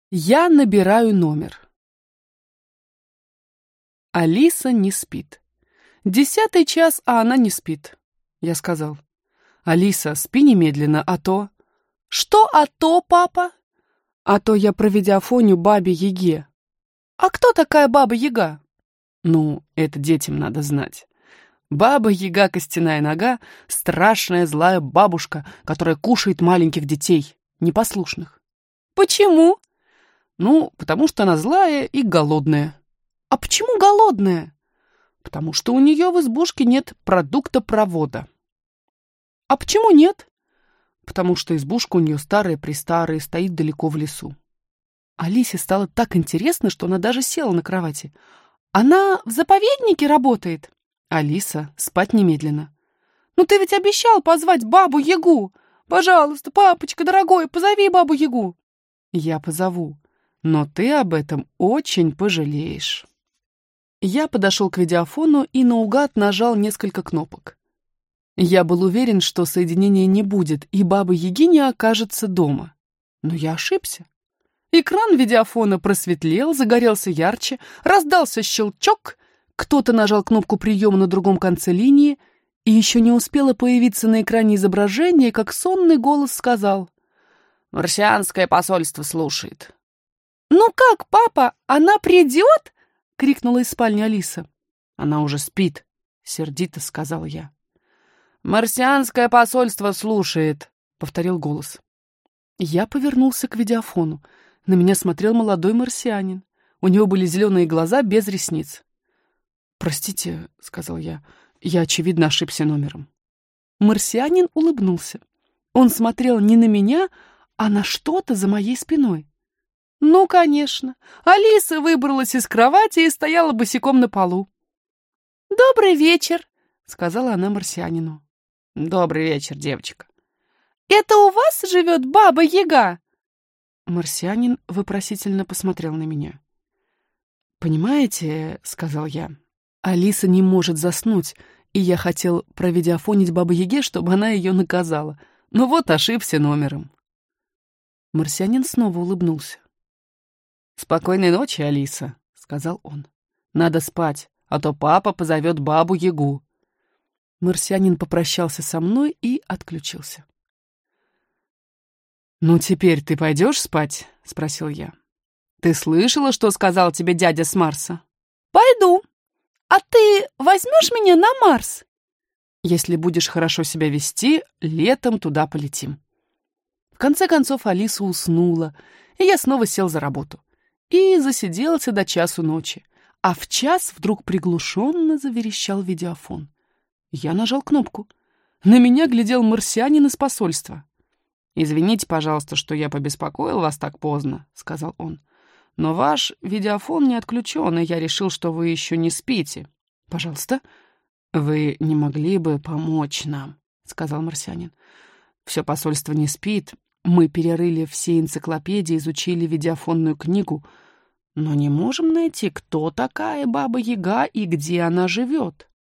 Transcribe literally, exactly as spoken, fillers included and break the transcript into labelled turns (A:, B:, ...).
A: Я набираю номер. Алиса не спит. Десятый час, а она не спит. Я сказал: «Алиса, спи немедленно, а то...» «Что «а то», папа?» «А то я про видеофонию бабе Яге». «А кто такая баба Яга?» «Ну, это детям надо знать. Баба Яга Костяная Нога — страшная злая бабушка, которая кушает маленьких детей, непослушных». «Почему?» «Ну, потому что она злая и голодная». «А почему голодная?» «Потому что у нее в избушке нет продукта-провода». «А почему нет?» «Потому что избушка у нее старая-престарая, стоит далеко в лесу». Алисе стало так интересно, что она даже села на кровати. «Она в заповеднике работает?» «Алиса, спать немедленно». «Ну ты ведь обещал позвать бабу Ягу! Пожалуйста, папочка дорогой, позови бабу Ягу!» «Я позову, но ты об этом очень пожалеешь». Я подошел к видеофону и наугад нажал несколько кнопок. Я был уверен, что соединения не будет, и баба Яги не окажется дома. Но я ошибся. Экран видеофона просветлел, загорелся ярче, раздался щелчок, кто-то нажал кнопку приема на другом конце линии, и еще не успело появиться на экране изображение, как сонный голос сказал: «Марсианское посольство слушает». «Ну как, папа, она придет?» — крикнула из спальни Алиса. «Она уже спит», — сердито сказал я. «Марсианское посольство слушает», — повторил голос. Я повернулся к видеофону. На меня смотрел молодой марсианин. У него были зеленые глаза без ресниц. «Простите», — сказал я, — «я, очевидно, ошибся номером». Марсианин улыбнулся. Он смотрел не на меня, а на что-то за моей спиной. Ну, конечно, Алиса выбралась из кровати и стояла босиком на полу. «Добрый вечер», — сказала она марсианину. «Добрый вечер, девочка». «Это у вас живет баба Яга?» Марсианин вопросительно посмотрел на меня. «Понимаете, — сказал я, — Алиса не может заснуть, и я хотел провидеофонить бабу Яге, чтобы она ее наказала. Но вот ошибся номером». Марсианин снова улыбнулся. «Спокойной ночи, Алиса», — сказал он. «Надо спать, а то папа позовет бабу Ягу». Марсианин попрощался со мной и отключился. «Ну, теперь ты пойдешь спать?» — спросил я. «Ты слышала, что сказал тебе дядя с Марса?» «Пойду. А ты возьмешь меня на Марс?» «Если будешь хорошо себя вести, летом туда полетим». В конце концов Алиса уснула, и я снова сел за работу. И засиделся до часу ночи. А в час вдруг приглушенно заверещал видеофон. Я нажал кнопку. На меня глядел марсианин из посольства. «Извините, пожалуйста, что я побеспокоил вас так поздно», — сказал он. «Но ваш видеофон не отключен, и я решил, что вы еще не спите. Пожалуйста, вы не могли бы помочь нам?» — сказал марсианин. «Все посольство не спит. Мы перерыли все энциклопедии, изучили видеофонную книгу, но не можем найти, кто такая баба Яга и где она живет».